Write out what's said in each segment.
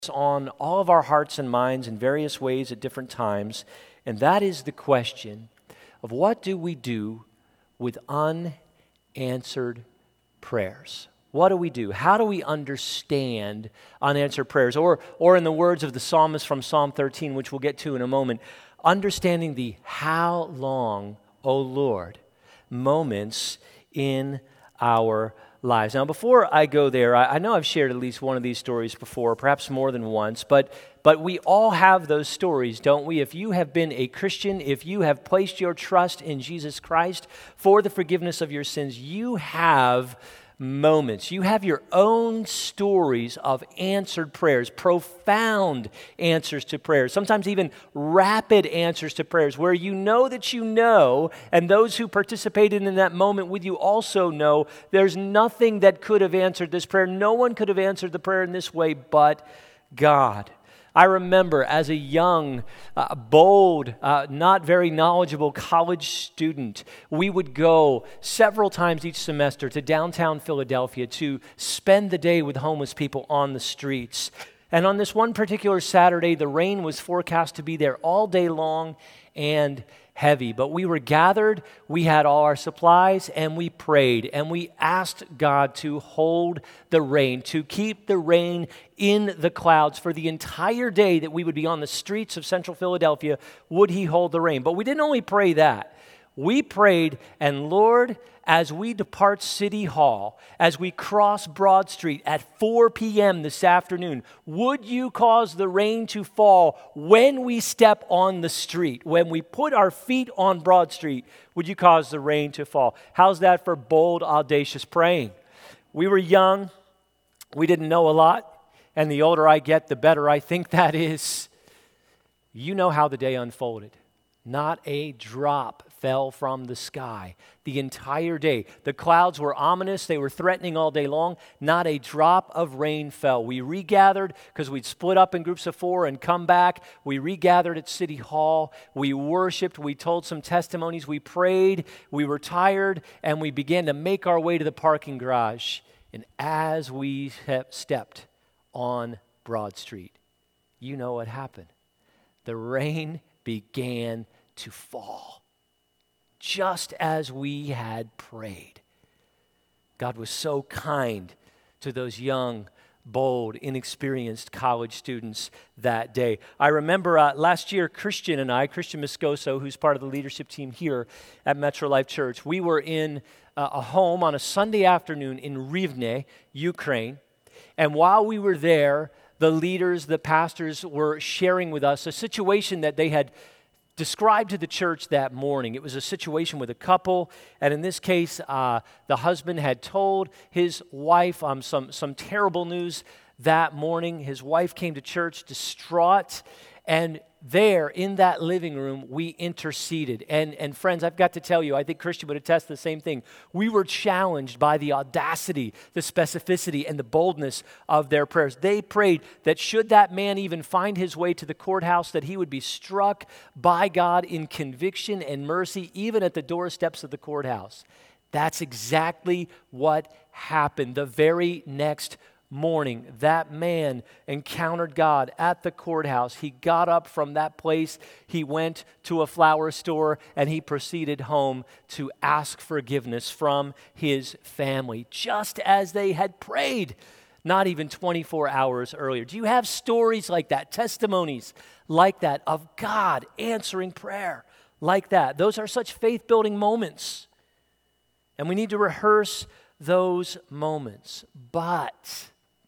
on all of our hearts and minds in various ways at different times, and that is the question of what do we do with unanswered prayers? What do we do? How do we understand unanswered prayers? Or in the words of the psalmist from Psalm 13, which we'll get to in a moment, understanding the how long, O Lord, moments in our lives. Now, before I go there, I know I've shared at least one of these stories before, perhaps more than once, but we all have those stories, don't we? If you have been a Christian, if you have placed your trust in Jesus Christ for the forgiveness of your sins, you have moments. You have your own stories of answered prayers, profound answers to prayers, sometimes even rapid answers to prayers, where you know that you know, and those who participated in that moment with you also know there's nothing that could have answered this prayer. No one could have answered the prayer in this way but God. I remember as a young, bold, not very knowledgeable college student, we would go several times each semester to downtown Philadelphia to spend the day with homeless people on the streets. And on this one particular Saturday, the rain was forecast to be there all day long and heavy. But we were gathered, we had all our supplies, and we prayed, and we asked God to hold the rain, to keep the rain in the clouds for the entire day that we would be on the streets of central Philadelphia. Would He hold the rain? But we didn't only pray that. We prayed, and Lord, as we depart City Hall, as we cross Broad Street at 4 p.m. this afternoon, would you cause the rain to fall when we step on the street? When we put our feet on Broad Street, would you cause the rain to fall? How's that for bold, audacious praying? We were young. We didn't know a lot. And the older I get, the better I think that is. You know how the day unfolded. Not a drop fell from the sky the entire day. The clouds were ominous. They were threatening all day long. Not a drop of rain fell. We regathered because we'd split up in groups of 4 and come back. We regathered at City Hall. We worshiped. We told some testimonies. We prayed. We were tired, and we began to make our way to the parking garage. And as we stepped on Broad Street, you know what happened. The rain began to fall, just as we had prayed. God was so kind to those young, bold, inexperienced college students that day. I remember last year, Christian Moscoso, who's part of the leadership team here at Metro Life Church, we were in a home on a Sunday afternoon in Rivne, Ukraine, and while we were there, the leaders, the pastors were sharing with us a situation that they had described to the church that morning. It was a situation with a couple, and in this case, the husband had told his wife some terrible news that morning. His wife came to church distraught, and there in that living room, we interceded. And friends, I've got to tell you, I think Christian would attest to the same thing. We were challenged by the audacity, the specificity, and the boldness of their prayers. They prayed that should that man even find his way to the courthouse, that he would be struck by God in conviction and mercy, even at the doorsteps of the courthouse. That's exactly what happened. The very next morning, that man encountered God at the courthouse. He got up from that place, he went to a flower store, and he proceeded home to ask forgiveness from his family, just as they had prayed not even 24 hours earlier. Do you have stories like that, testimonies like that of God answering prayer like that? Those are such faith-building moments, and we need to rehearse those moments. But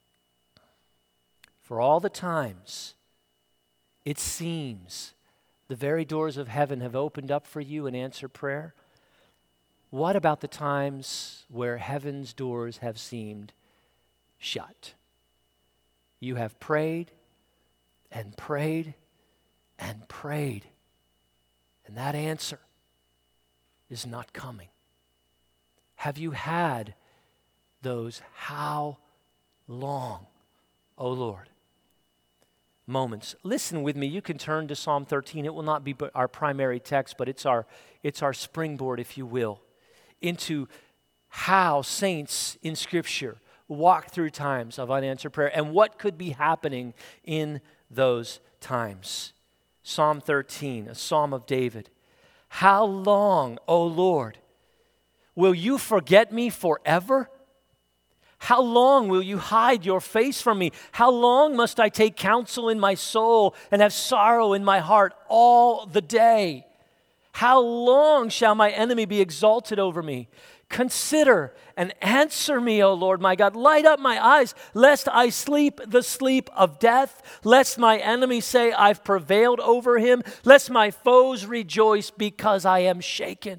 for all the times it seems the very doors of heaven have opened up for you in answer prayer, what about the times where heaven's doors have seemed shut? You have prayed and prayed and prayed, and that answer is not coming. Have you had those how long, O Lord, moments? Listen with me. You can turn to Psalm 13. It will not be our primary text, but it's our springboard, if you will, into how saints in Scripture walked through times of unanswered prayer and what could be happening in those times. Psalm 13, a psalm of David. How long, O Lord, will you forget me forever? How long will you hide your face from me? How long must I take counsel in my soul and have sorrow in my heart all the day? How long shall my enemy be exalted over me? Consider and answer me, O Lord my God. Light up my eyes, lest I sleep the sleep of death, lest my enemy say I've prevailed over him, lest my foes rejoice because I am shaken.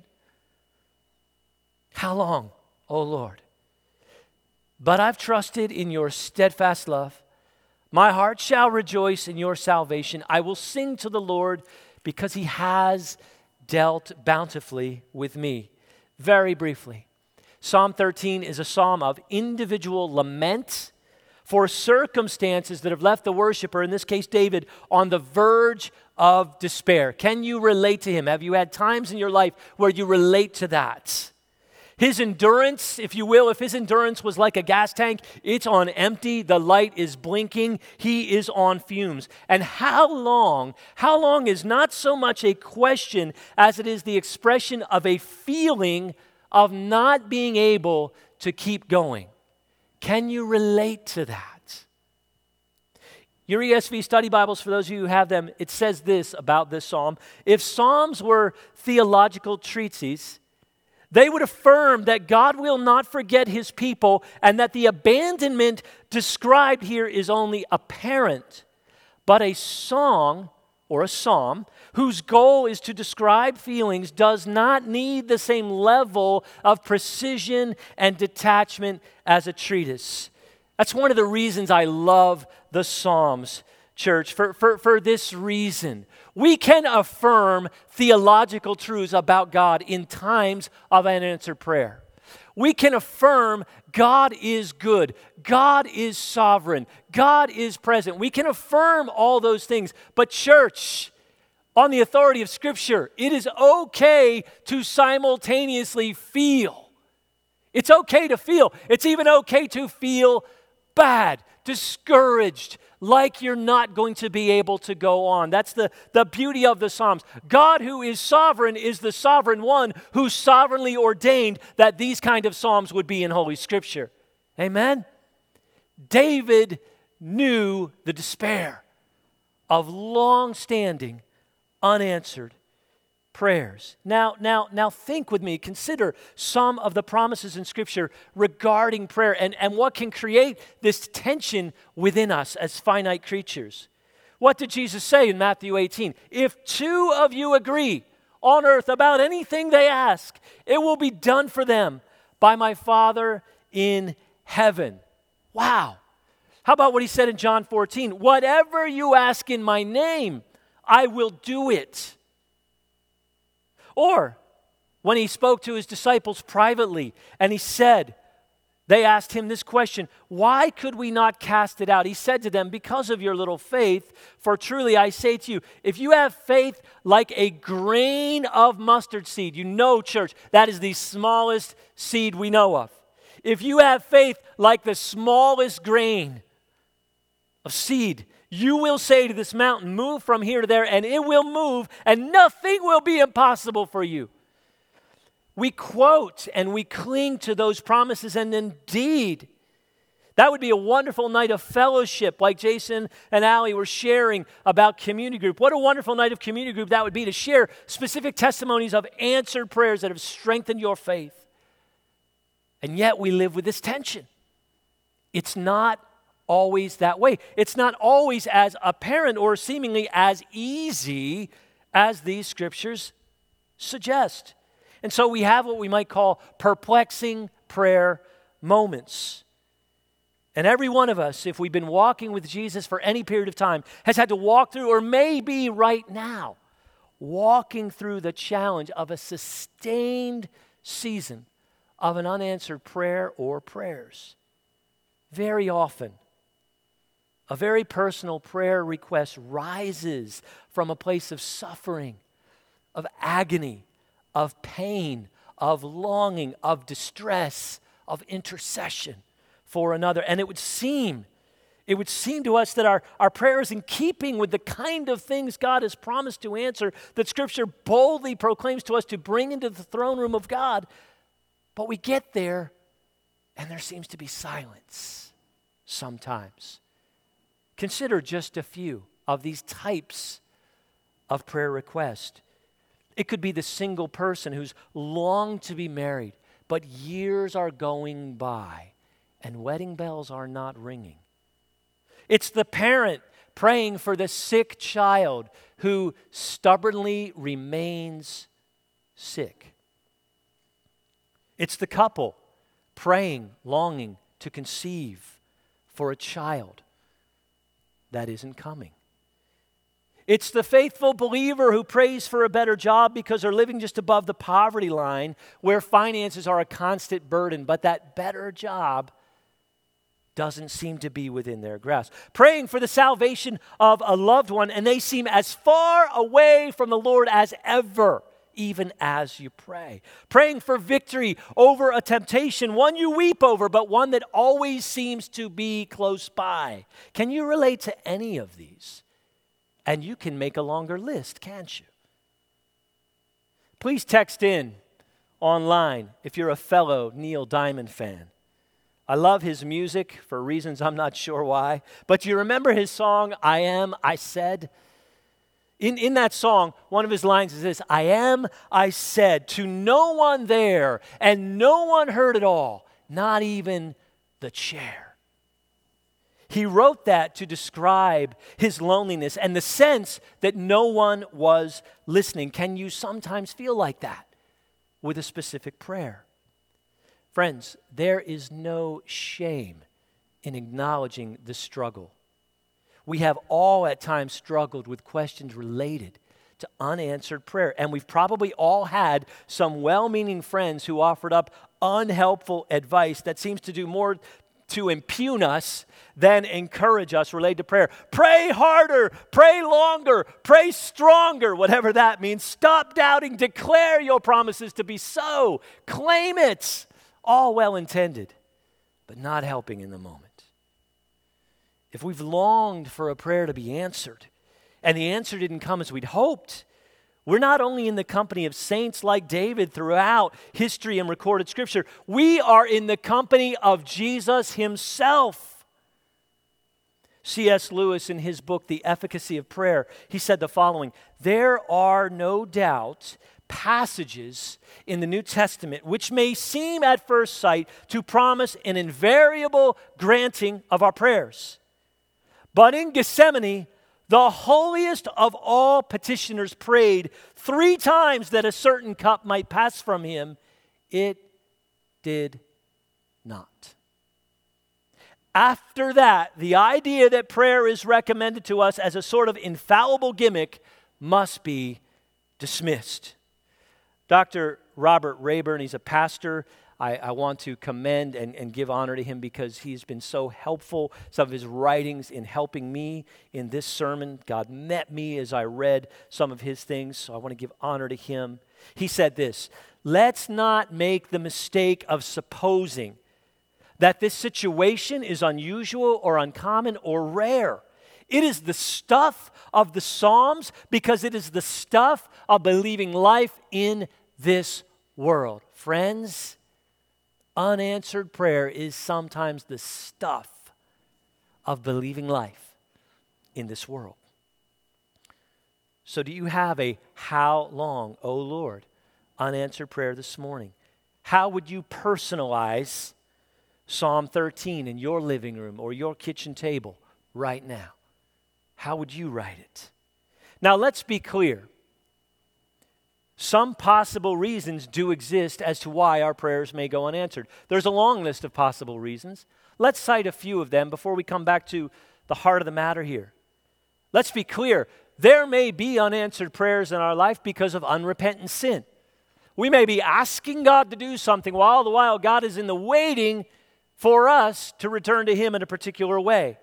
How long, O Lord? But I've trusted in your steadfast love. My heart shall rejoice in your salvation. I will sing to the Lord because he has dealt bountifully with me. Very briefly, Psalm 13 is a psalm of individual lament for circumstances that have left the worshiper, in this case David, on the verge of despair. Can you relate to him? Have you had times in your life where you relate to that? His endurance, if you will, if his endurance was like a gas tank, it's on empty, the light is blinking, he is on fumes. And how long is not so much a question as it is the expression of a feeling of not being able to keep going. Can you relate to that? Your ESV study Bibles, for those of you who have them, it says this about this psalm. If psalms were theological treatises, they would affirm that God will not forget his people and that the abandonment described here is only apparent. But a song or a psalm whose goal is to describe feelings does not need the same level of precision and detachment as a treatise. That's one of the reasons I love the Psalms, church, for this reason. We can affirm theological truths about God in times of unanswered prayer. We can affirm God is good, God is sovereign, God is present. We can affirm all those things. But church, on the authority of Scripture, it is okay to simultaneously feel. It's okay to feel. It's even okay to feel bad, discouraged, like you're not going to be able to go on. That's the beauty of the Psalms. God, who is sovereign, is the sovereign one who sovereignly ordained that these kind of Psalms would be in Holy Scripture. Amen? David knew the despair of long-standing, unanswered prayers. Now think with me, consider some of the promises in Scripture regarding prayer and what can create this tension within us as finite creatures. What did Jesus say in Matthew 18? If two of you agree on earth about anything they ask, it will be done for them by my Father in heaven. Wow. How about what he said in John 14? Whatever you ask in my name, I will do it. Or when he spoke to his disciples privately and he said, they asked him this question, why could we not cast it out? He said to them, because of your little faith, for truly I say to you, if you have faith like a grain of mustard seed, you know, church, that is the smallest seed we know of. If you have faith like the smallest grain of seed, you will say to this mountain, move from here to there, and it will move, and nothing will be impossible for you. We quote and we cling to those promises, and indeed, that would be a wonderful night of fellowship, like Jason and Allie were sharing about community group. What a wonderful night of community group that would be, to share specific testimonies of answered prayers that have strengthened your faith. And yet we live with this tension. It's not always that way. It's not always as apparent or seemingly as easy as these scriptures suggest. And so we have what we might call perplexing prayer moments. And every one of us, if we've been walking with Jesus for any period of time, has had to walk through, or maybe right now, walking through the challenge of a sustained season of an unanswered prayer or prayers. Very often, a very personal prayer request rises from a place of suffering, of agony, of pain, of longing, of distress, of intercession for another. And it would seem to us that our prayer is in keeping with the kind of things God has promised to answer, that Scripture boldly proclaims to us to bring into the throne room of God. But we get there, and there seems to be silence sometimes. Consider just a few of these types of prayer requests. It could be the single person who's longed to be married, but years are going by, and wedding bells are not ringing. It's the parent praying for the sick child who stubbornly remains sick. It's the couple praying, longing to conceive for a child that isn't coming. It's the faithful believer who prays for a better job because they're living just above the poverty line where finances are a constant burden, but that better job doesn't seem to be within their grasp. Praying for the salvation of a loved one, and they seem as far away from the Lord as ever, even as you pray. Praying for victory over a temptation, one you weep over, but one that always seems to be close by. Can you relate to any of these? And you can make a longer list, can't you? Please text in online if you're a fellow Neil Diamond fan. I love his music for reasons I'm not sure why. But you remember his song, I Am, I Said? In that song, one of his lines is this: I am, I said, to no one there, and no one heard it all, not even the chair. He wrote that to describe his loneliness and the sense that no one was listening. Can you sometimes feel like that with a specific prayer? Friends, there is no shame in acknowledging the struggle. We have all at times struggled with questions related to unanswered prayer. And we've probably all had some well-meaning friends who offered up unhelpful advice that seems to do more to impugn us than encourage us related to prayer. Pray harder, pray longer, pray stronger, whatever that means. Stop doubting, declare your promises to be so. Claim it. All well-intended, but not helping in the moment. If we've longed for a prayer to be answered, and the answer didn't come as we'd hoped, we're not only in the company of saints like David throughout history and recorded Scripture, we are in the company of Jesus himself. C.S. Lewis, in his book, The Efficacy of Prayer, he said the following: there are no doubt passages in the New Testament which may seem at first sight to promise an invariable granting of our prayers. But in Gethsemane, the holiest of all petitioners prayed 3 times that a certain cup might pass from him. It did not. After that, the idea that prayer is recommended to us as a sort of infallible gimmick must be dismissed. Dr. Robert Rayburn, he's a pastor. I want to commend and give honor to him because he's been so helpful. Some of his writings in helping me in this sermon. God met me as I read some of his things, so I want to give honor to him. He said this: let's not make the mistake of supposing that this situation is unusual or uncommon or rare. It is the stuff of the Psalms because it is the stuff of believing life in this world. Friends, unanswered prayer is sometimes the stuff of believing life in this world. So do you have a "how long, O Lord" unanswered prayer this morning? How would you personalize Psalm 13 in your living room or your kitchen table right now? How would you write it? Now let's be clear. Some possible reasons do exist as to why our prayers may go unanswered. There's a long list of possible reasons. Let's cite a few of them before we come back to the heart of the matter here. Let's be clear. There may be unanswered prayers in our life because of unrepentant sin. We may be asking God to do something while the while God is in the waiting for us to return to Him in a particular way.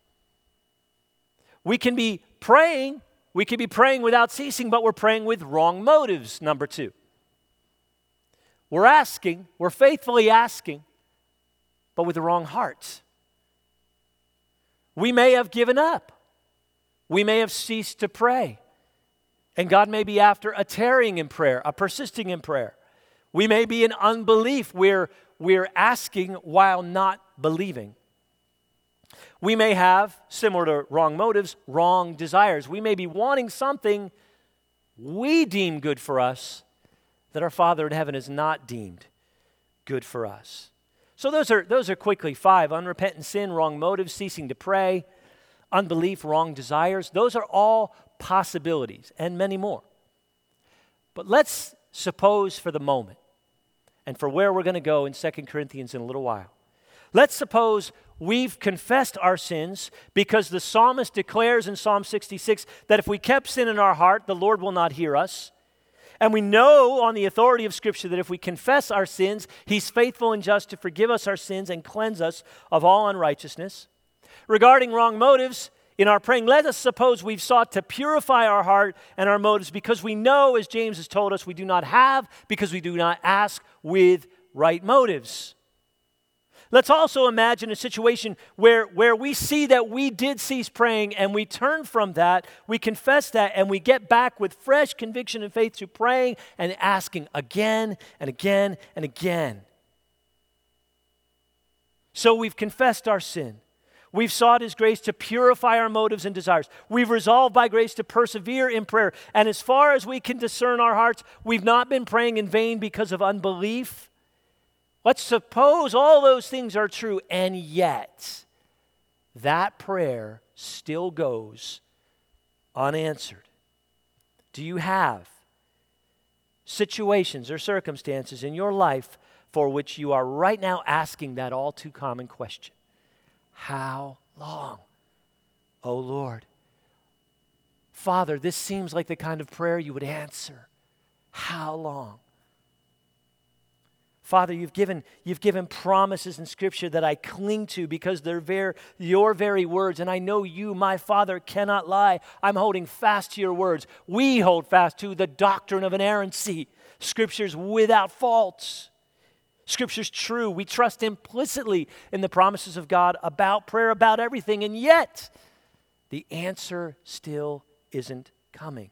We can be praying without ceasing, but we're praying with wrong motives, number 2. We're faithfully asking, but with the wrong hearts. We may have given up. We may have ceased to pray. And God may be after a tarrying in prayer, a persisting in prayer. We may be in unbelief where we're asking while not believing. We may have, similar to wrong motives, wrong desires. We may be wanting something we deem good for us that our Father in heaven has not deemed good for us. So those are quickly 5. Unrepentant sin, wrong motives, ceasing to pray, unbelief, wrong desires. Those are all possibilities and many more. But let's suppose for the moment, and for where we're going to go in 2 Corinthians in a little while, let's suppose we've confessed our sins because the psalmist declares in Psalm 66 that if we kept sin in our heart, the Lord will not hear us. And we know on the authority of Scripture that if we confess our sins, He's faithful and just to forgive us our sins and cleanse us of all unrighteousness. Regarding wrong motives, in our praying, let us suppose we've sought to purify our heart and our motives because we know, as James has told us, we do not have because we do not ask with right motives. Let's also imagine a situation where we see that we did cease praying and we turn from that, we confess that, and we get back with fresh conviction and faith through praying and asking again and again and again. So we've confessed our sin. We've sought His grace to purify our motives and desires. We've resolved by grace to persevere in prayer. And as far as we can discern our hearts, we've not been praying in vain because of unbelief. Let's suppose all those things are true, and yet that prayer still goes unanswered. Do you have situations or circumstances in your life for which you are right now asking that all too common question? How long, O Lord? Father, this seems like the kind of prayer you would answer. How long? Father, you've given promises in Scripture that I cling to because they're your very words. And I know you, my Father, cannot lie. I'm holding fast to your words. We hold fast to the doctrine of inerrancy. Scripture's without faults. Scripture's true. We trust implicitly in the promises of God about prayer, about everything. And yet, the answer still isn't coming.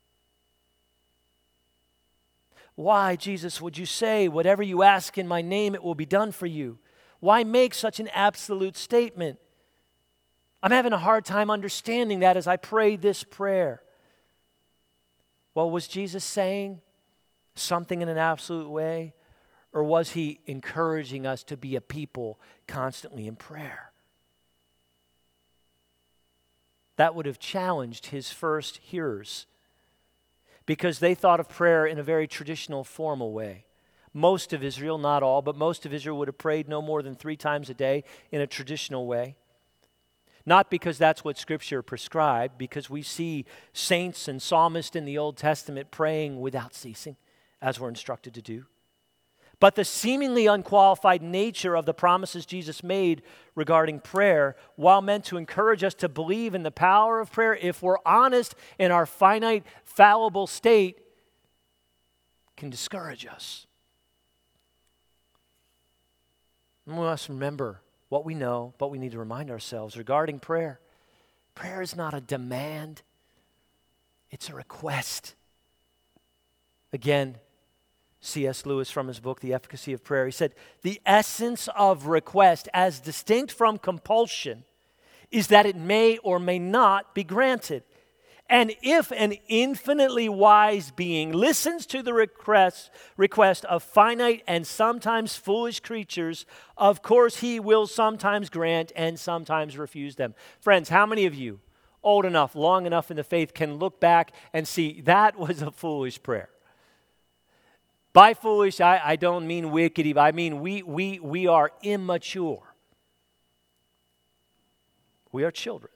Why, Jesus, would you say, whatever you ask in my name, it will be done for you? Why make such an absolute statement? I'm having a hard time understanding that as I pray this prayer. Well, was Jesus saying something in an absolute way? Or was He encouraging us to be a people constantly in prayer? That would have challenged His first hearers, because they thought of prayer in a very traditional, formal way. Most of Israel, not all, but most of Israel would have prayed no more than 3 times a day in a traditional way. Not because that's what Scripture prescribed, because we see saints and psalmists in the Old Testament praying without ceasing, as we're instructed to do. But the seemingly unqualified nature of the promises Jesus made regarding prayer, while meant to encourage us to believe in the power of prayer, if we're honest in our finite, fallible state, can discourage us. And we must remember what we know, but we need to remind ourselves regarding prayer. Prayer is not a demand, it's a request. Again, C.S. Lewis, from his book, The Efficacy of Prayer, he said, the essence of request, as distinct from compulsion, is that it may or may not be granted. And if an infinitely wise being listens to the request of finite and sometimes foolish creatures, of course He will sometimes grant and sometimes refuse them. Friends, how many of you, old enough, long enough in the faith, can look back and see that was a foolish prayer? By foolish, I don't mean wicked. I mean we are immature. We are children.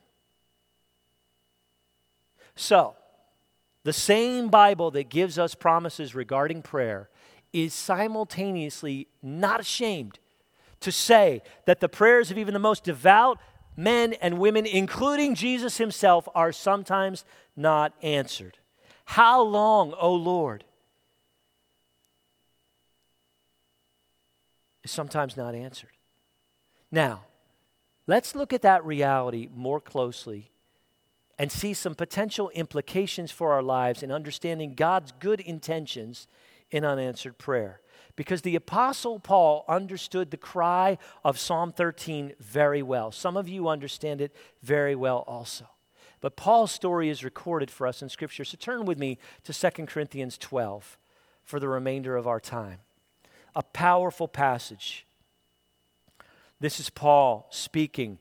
So, the same Bible that gives us promises regarding prayer is simultaneously not ashamed to say that the prayers of even the most devout men and women, including Jesus Himself, are sometimes not answered. How long, O Lord? Is sometimes not answered. Now, let's look at that reality more closely and see some potential implications for our lives in understanding God's good intentions in unanswered prayer. Because the Apostle Paul understood the cry of Psalm 13 very well. Some of you understand it very well also. But Paul's story is recorded for us in Scripture. So turn with me to 2 Corinthians 12 for the remainder of our time. A powerful passage. This is Paul speaking.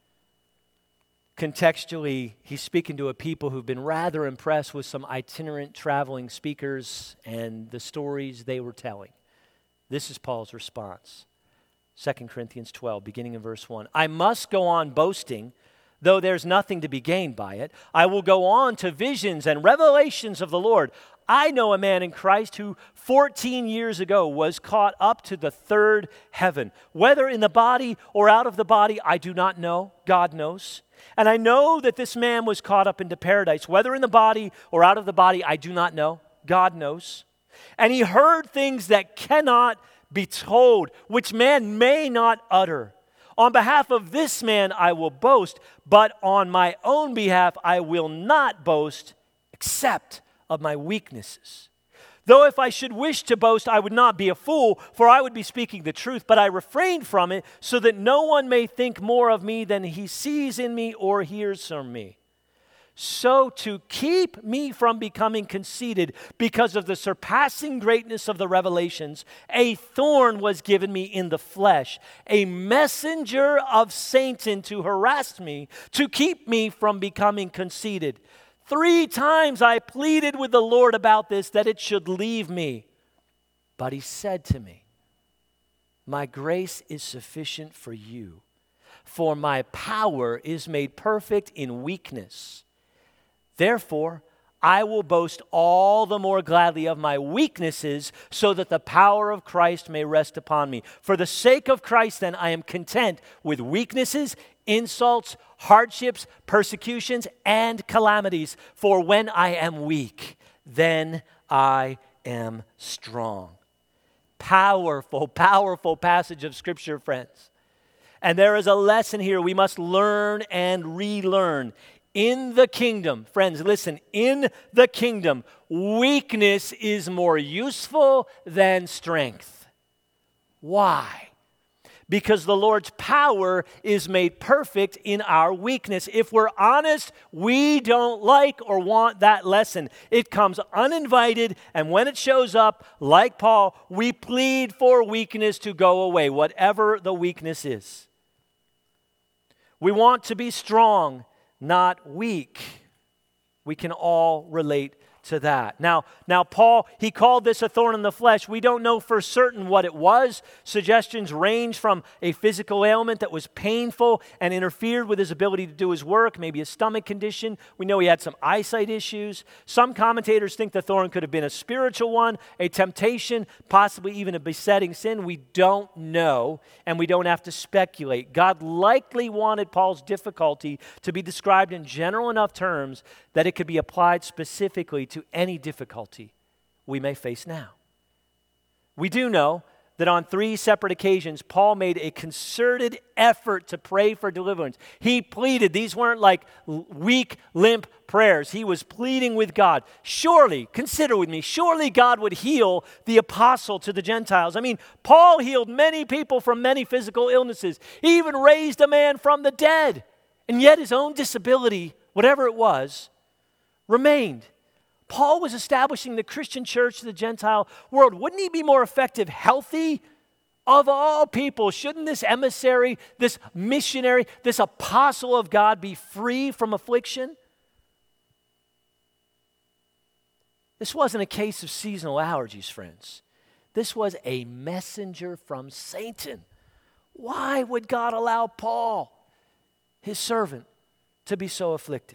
Contextually, he's speaking to a people who've been rather impressed with some itinerant traveling speakers and the stories they were telling. This is Paul's response. 2 Corinthians 12, beginning in verse 1. I must go on boasting, though there's nothing to be gained by it. I will go on to visions and revelations of the Lord. I know a man in Christ who 14 years ago was caught up to the third heaven. Whether in the body or out of the body, I do not know. God knows. And I know that this man was caught up into paradise. Whether in the body or out of the body, I do not know. God knows. And he heard things that cannot be told, which man may not utter. On behalf of this man I will boast, but on my own behalf I will not boast, except of my weaknesses. Though if I should wish to boast, I would not be a fool, for I would be speaking the truth, but I refrain from it, so that no one may think more of me than he sees in me or hears from me. So to keep me from becoming conceited because of the surpassing greatness of the revelations, a thorn was given me in the flesh, a messenger of Satan to harass me, to keep me from becoming conceited. 3 times I pleaded with the Lord about this, that it should leave me. But he said to me, my grace is sufficient for you, for my power is made perfect in weakness. Therefore, I will boast all the more gladly of my weaknesses, so that the power of Christ may rest upon me. For the sake of Christ, then, I am content with weaknesses, insults, hardships, persecutions, and calamities. For when I am weak, then I am strong. Powerful, powerful passage of Scripture, friends. And there is a lesson here we must learn and relearn. In the kingdom, friends, listen, in the kingdom, weakness is more useful than strength. Why? Because the Lord's power is made perfect in our weakness. If we're honest, we don't like or want that lesson. It comes uninvited, and when it shows up, like Paul, we plead for weakness to go away, whatever the weakness is. We want to be strong, not weak. We can all relate to that. Now Paul, he called this a thorn in the flesh. We don't know for certain what it was. Suggestions range from a physical ailment that was painful and interfered with his ability to do his work, maybe a stomach condition. We know he had some eyesight issues. Some commentators think the thorn could have been a spiritual one, a temptation, possibly even a besetting sin. We don't know, and we don't have to speculate. God likely wanted Paul's difficulty to be described in general enough terms that it could be applied specifically to any difficulty we may face now. We do know that on 3 separate occasions, Paul made a concerted effort to pray for deliverance. He pleaded. These weren't like weak, limp prayers. He was pleading with God. Surely, consider with me, surely God would heal the apostle to the Gentiles. I mean, Paul healed many people from many physical illnesses. He even raised a man from the dead. And yet his own disability, whatever it was, remained. Paul was establishing the Christian church to the Gentile world. Wouldn't he be more effective, healthy? Of all people, shouldn't this emissary, this missionary, this apostle of God be free from affliction? This wasn't a case of seasonal allergies, friends. This was a messenger from Satan. Why would God allow Paul, his servant, to be so afflicted?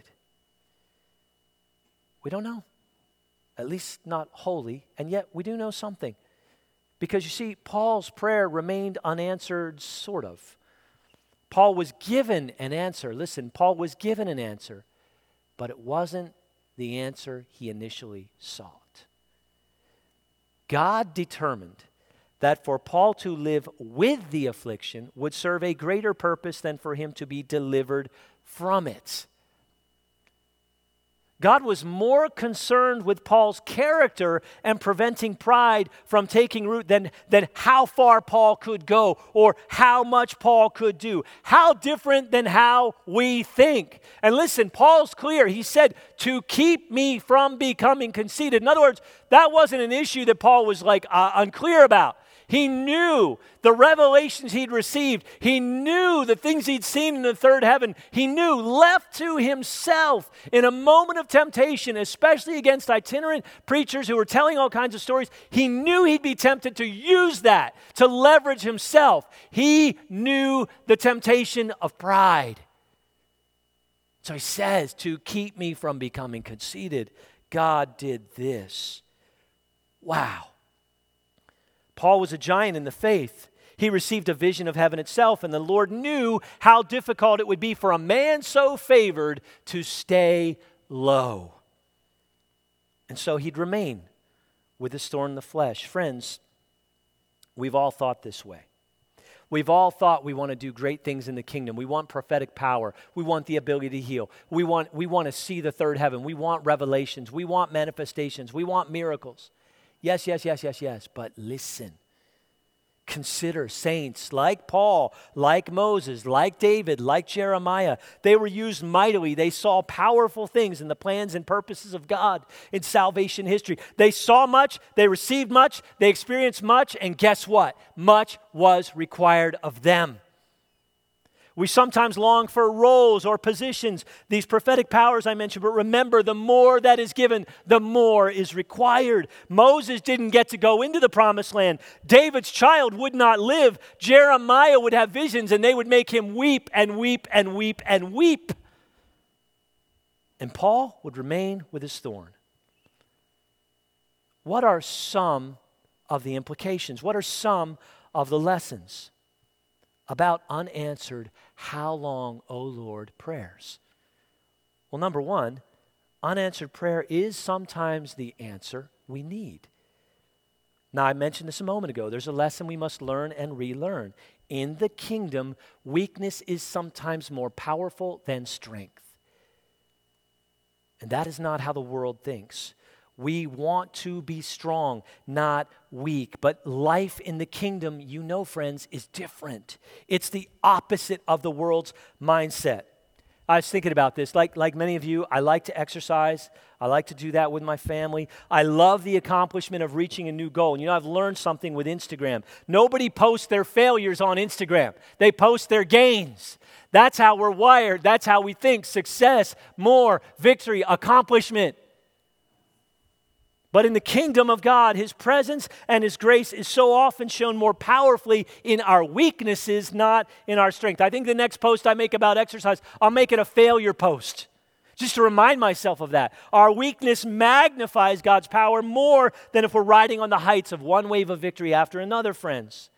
We don't know. At least not wholly, and yet we do know something. Because you see, Paul's prayer remained unanswered, sort of. Paul was given an answer. Listen, Paul was given an answer, but it wasn't the answer he initially sought. God determined that for Paul to live with the affliction would serve a greater purpose than for him to be delivered from it. God was more concerned with Paul's character and preventing pride from taking root than how far Paul could go or how much Paul could do. How different than how we think. And listen, Paul's clear. He said, to keep me from becoming conceited. In other words, that wasn't an issue that Paul was unclear about. He knew the revelations he'd received. He knew the things he'd seen in the third heaven. He knew, left to himself in a moment of temptation, especially against itinerant preachers who were telling all kinds of stories, he knew he'd be tempted to use that to leverage himself. He knew the temptation of pride. So he says, to keep me from becoming conceited, God did this. Wow. Paul was a giant in the faith. He received a vision of heaven itself, and the Lord knew how difficult it would be for a man so favored to stay low. And so he'd remain with his thorn in the flesh. Friends, we've all thought this way. We've all thought we want to do great things in the kingdom. We want prophetic power. We want the ability to heal. We want to see the third heaven. We want revelations. We want manifestations. We want miracles. Yes. But listen. Consider saints like Paul, like Moses, like David, like Jeremiah. They were used mightily. They saw powerful things in the plans and purposes of God in salvation history. They saw much, they received much, they experienced much, and guess what? Much was required of them. We sometimes long for roles or positions, these prophetic powers I mentioned, but remember, the more that is given, the more is required. Moses didn't get to go into the promised land. David's child would not live. Jeremiah would have visions, and they would make him weep and weep and weep and weep. And Paul would remain with his thorn. What are some of the implications? What are some of the lessons about unanswered, how long, O Lord, prayers? Well, number one, unanswered prayer is sometimes the answer we need. Now, I mentioned this a moment ago. There's a lesson we must learn and relearn. In the kingdom, weakness is sometimes more powerful than strength. And that is not how the world thinks. We want to be strong, not weak. But life in the kingdom, you know, friends, is different. It's the opposite of the world's mindset. I was thinking about this. Like many of you, I like to exercise. I like to do that with my family. I love the accomplishment of reaching a new goal. And you know, I've learned something with Instagram. Nobody posts their failures on Instagram. They post their gains. That's how we're wired. That's how we think. Success, more, victory, accomplishment. But in the kingdom of God, His presence and His grace is so often shown more powerfully in our weaknesses, not in our strength. I think the next post I make about exercise, I'll make it a failure post, just to remind myself of that. Our weakness magnifies God's power more than if we're riding on the heights of one wave of victory after another, friends.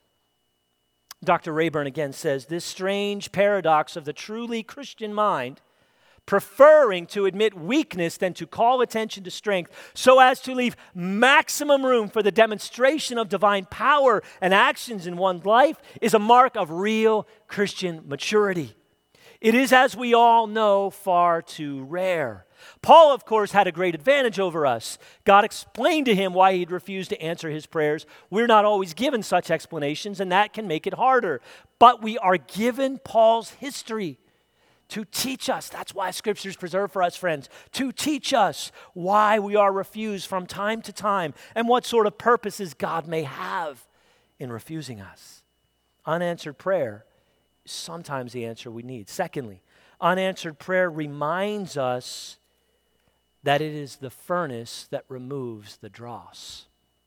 Dr. Rayburn again says, this strange paradox of the truly Christian mind, preferring to admit weakness than to call attention to strength so as to leave maximum room for the demonstration of divine power and actions in one's life, is a mark of real Christian maturity. It is, as we all know, far too rare. Paul, of course, had a great advantage over us. God explained to him why he'd refused to answer his prayers. We're not always given such explanations, and that can make it harder. But we are given Paul's history to teach us. That's why Scripture's preserved for us, friends. To teach us why we are refused from time to time and what sort of purposes God may have in refusing us. Unanswered prayer is sometimes the answer we need. Secondly, unanswered prayer reminds us that it is the furnace that removes the dross.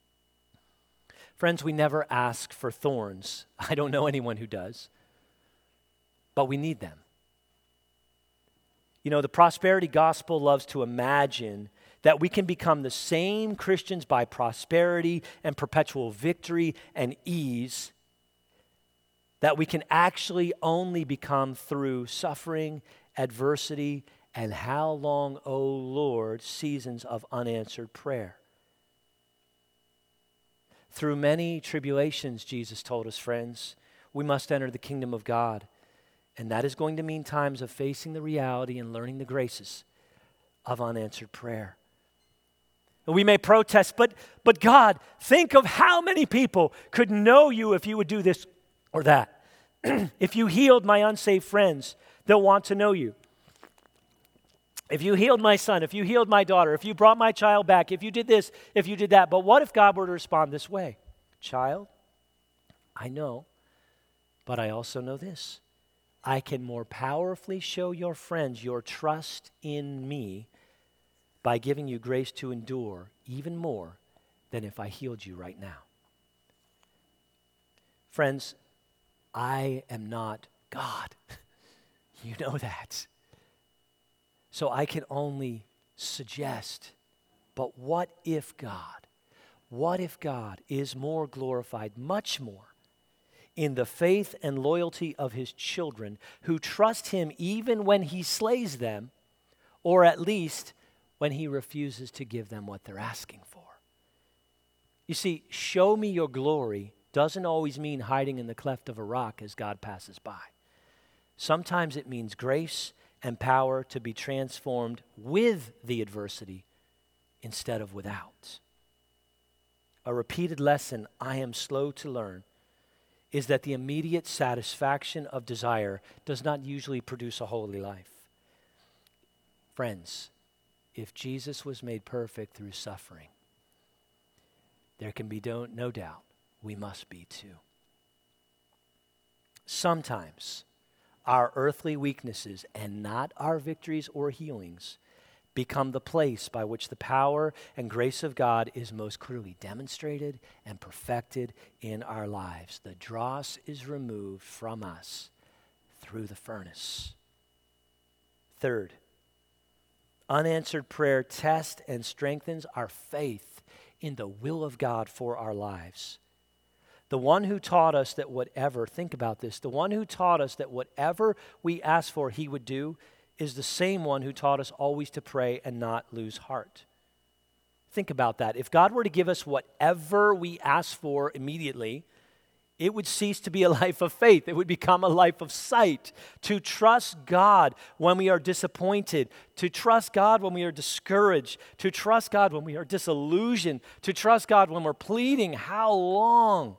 Friends, we never ask for thorns. I don't know anyone who does. But we need them. You know, the prosperity gospel loves to imagine that we can become the same Christians by prosperity and perpetual victory and ease that we can actually only become through suffering, adversity, and how long, O Lord, seasons of unanswered prayer. Through many tribulations, Jesus told us, friends, we must enter the kingdom of God. And that is going to mean times of facing the reality and learning the graces of unanswered prayer. And we may protest, but God, think of how many people could know you if you would do this or that. If you healed my unsaved friends, they'll want to know you. If you healed my son, if you healed my daughter, if you brought my child back, if you did this, if you did that. But what if God were to respond this way? Child, I know, but I also know this. I can more powerfully show your friends your trust in me by giving you grace to endure even more than if I healed you right now. Friends, I am not God. You know that. So I can only suggest, but what if God is more glorified, much more, in the faith and loyalty of his children who trust him even when he slays them, or at least when he refuses to give them what they're asking for? You see, show me your glory doesn't always mean hiding in the cleft of a rock as God passes by. Sometimes it means grace and power to be transformed with the adversity instead of without. A repeated lesson I am slow to learn is that the immediate satisfaction of desire does not usually produce a holy life. Friends, if Jesus was made perfect through suffering, there can be no doubt we must be too. Sometimes our earthly weaknesses and not our victories or healings become the place by which the power and grace of God is most clearly demonstrated and perfected in our lives. The dross is removed from us through the furnace. Third, unanswered prayer tests and strengthens our faith in the will of God for our lives. The one who taught us that whatever, think about this, the one who taught us that whatever we asked for he would do is the same one who taught us always to pray and not lose heart. Think about that. If God were to give us whatever we ask for immediately, it would cease to be a life of faith. It would become a life of sight. To trust God when we are disappointed, to trust God when we are discouraged, to trust God when we are disillusioned, to trust God when we're pleading, how long?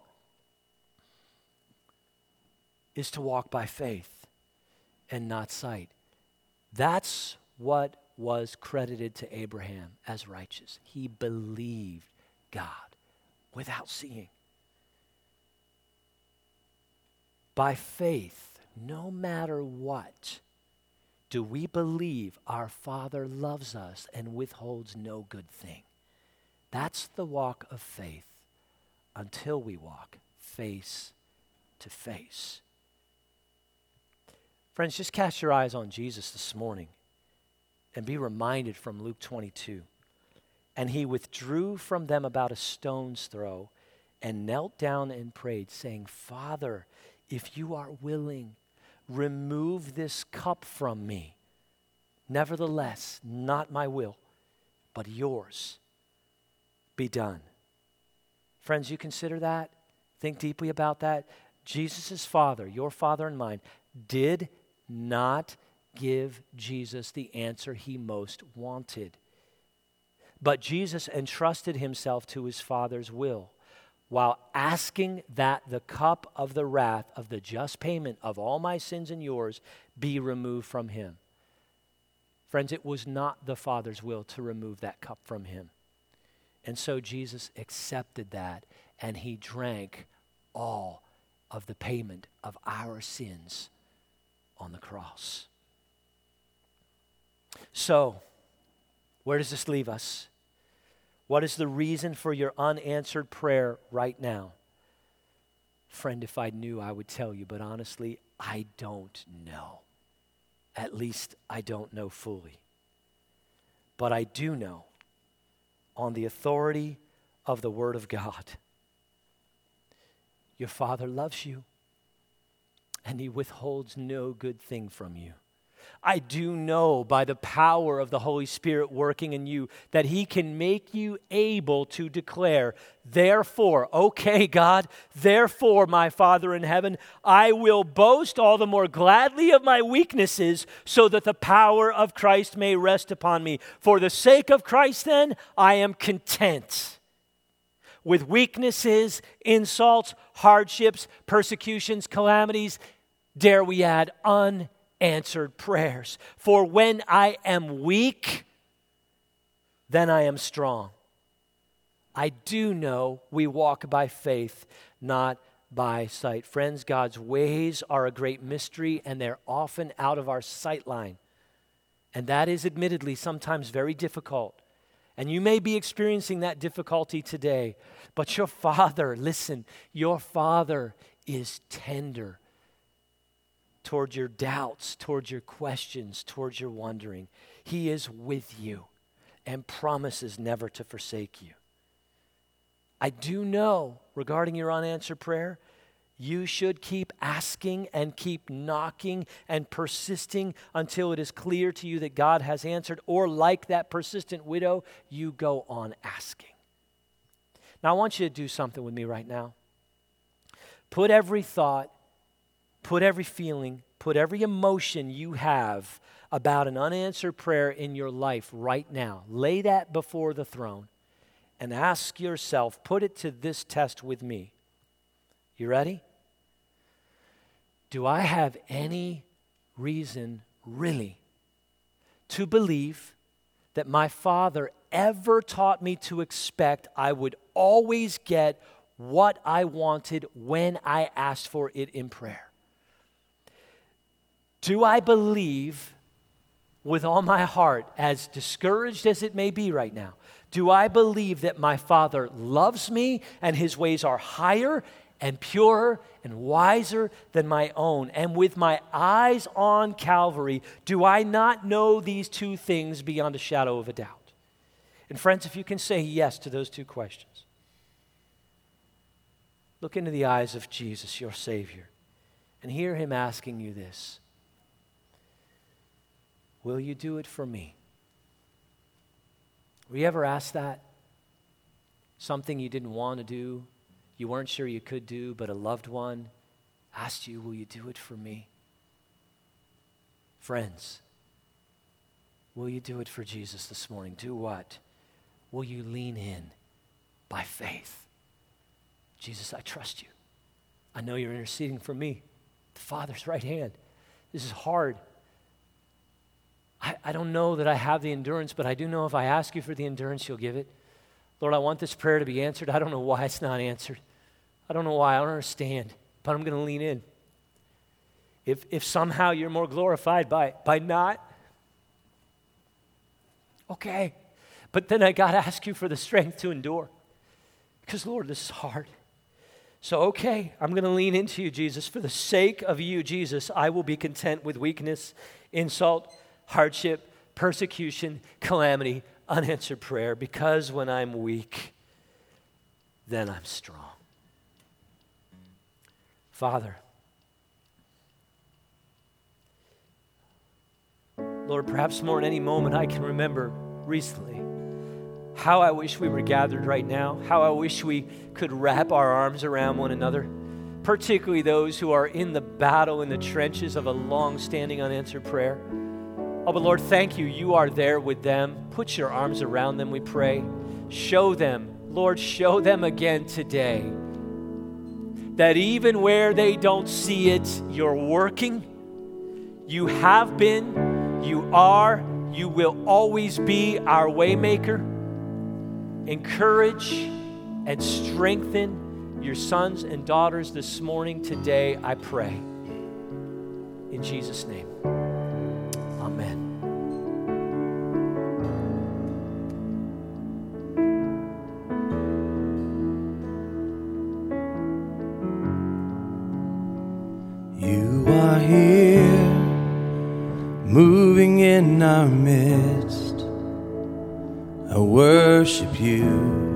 Is to walk by faith and not sight. That's what was credited to Abraham as righteous. He believed God without seeing. By faith, no matter what, do we believe our Father loves us and withholds no good thing. That's the walk of faith until we walk face to face. Friends, just cast your eyes on Jesus this morning and be reminded from Luke 22. And he withdrew from them about a stone's throw and knelt down and prayed, saying, Father, if you are willing, remove this cup from me. Nevertheless, not my will, but yours be done. Friends, you consider that? Think deeply about that. Jesus' Father, your Father and mine, did not give Jesus the answer he most wanted. But Jesus entrusted himself to his Father's will while asking that the cup of the wrath of the just payment of all my sins and yours be removed from him. Friends, it was not the Father's will to remove that cup from him. And so Jesus accepted that, and he drank all of the payment of our sins on the cross. So, where does this leave us? What is the reason for your unanswered prayer right now? Friend, if I knew, I would tell you, but honestly, I don't know. At least I don't know fully. But I do know, on the authority of the Word of God, your Father loves you, and he withholds no good thing from you. I do know by the power of the Holy Spirit working in you that He can make you able to declare, therefore, okay, God, therefore, my Father in heaven, I will boast all the more gladly of my weaknesses so that the power of Christ may rest upon me. For the sake of Christ, then, I am content with weaknesses, insults, hardships, persecutions, calamities, dare we add, unanswered prayers. For when I am weak, then I am strong. I do know we walk by faith, not by sight. Friends, God's ways are a great mystery, and they're often out of our sight line. And that is admittedly sometimes very difficult. And you may be experiencing that difficulty today. But your Father, listen, your Father is tender towards your doubts, towards your questions, towards your wondering. He is with you and promises never to forsake you. I do know, regarding your unanswered prayer, you should keep asking and keep knocking and persisting until it is clear to you that God has answered, or like that persistent widow, you go on asking. Now, I want you to do something with me right now. Put every thought, put every feeling, put every emotion you have about an unanswered prayer in your life right now. Lay that before the throne and ask yourself, put it to this test with me. You ready? Do I have any reason, really, to believe that my Father ever taught me to expect I would always get what I wanted when I asked for it in prayer? Do I believe with all my heart, as discouraged as it may be right now, do I believe that my Father loves me and His ways are higher and purer and wiser than my own? And with my eyes on Calvary, do I not know these two things beyond a shadow of a doubt? And friends, if you can say yes to those two questions, look into the eyes of Jesus, your Savior, and hear Him asking you this. Will you do it for me? Were you ever asked that? Something you didn't want to do, you weren't sure you could do, but a loved one asked you, will you do it for me? Friends, will you do it for Jesus this morning? Do what? Will you lean in by faith? Jesus, I trust you. I know you're interceding for me. The Father's right hand. This is hard. I don't know that I have the endurance, but I do know if I ask you for the endurance, you'll give it. Lord, I want this prayer to be answered. I don't know why it's not answered. I don't know why. I don't understand, but I'm going to lean in. If somehow you're more glorified by not, okay. But then I got to ask you for the strength to endure. Because, Lord, this is hard. So, okay, I'm going to lean into you, Jesus. For the sake of you, Jesus, I will be content with weakness, insult, hardship, persecution, calamity, unanswered prayer, because when I'm weak, then I'm strong. Father, Lord, perhaps more than any moment I can remember recently, how I wish we were gathered right now, how I wish we could wrap our arms around one another, particularly those who are in the battle, in the trenches of a long-standing unanswered prayer. Oh, but Lord, thank you. You are there with them. Put your arms around them, we pray. Show them, Lord, show them again today that even where they don't see it, you're working. You have been, you are, you will always be our waymaker. Encourage and strengthen your sons and daughters this morning, today, I pray. In Jesus' name. Amen. You are here, moving in our midst. I worship you.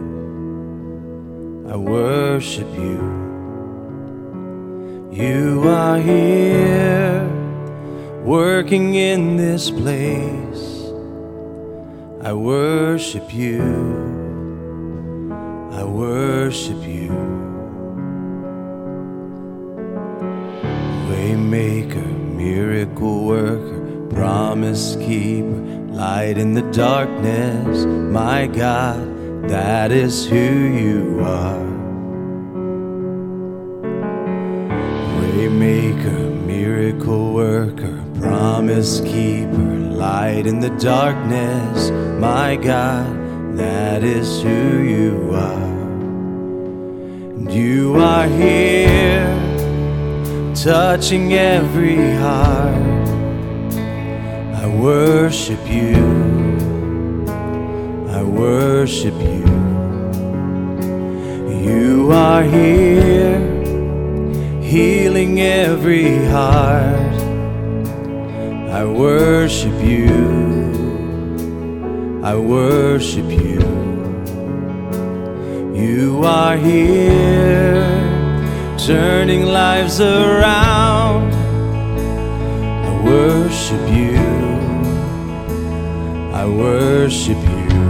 I worship you. You are here, working in this place. I worship you, I worship you. Waymaker, miracle worker, promise keeper, light in the darkness. My God, that is who you are. Waymaker, miracle worker, promise keeper, light in the darkness. My God, that is who you are. And you are here, touching every heart. I worship you, I worship you. You are here, healing every heart. I worship you, I worship you. You are here, turning lives around. I worship you, I worship you.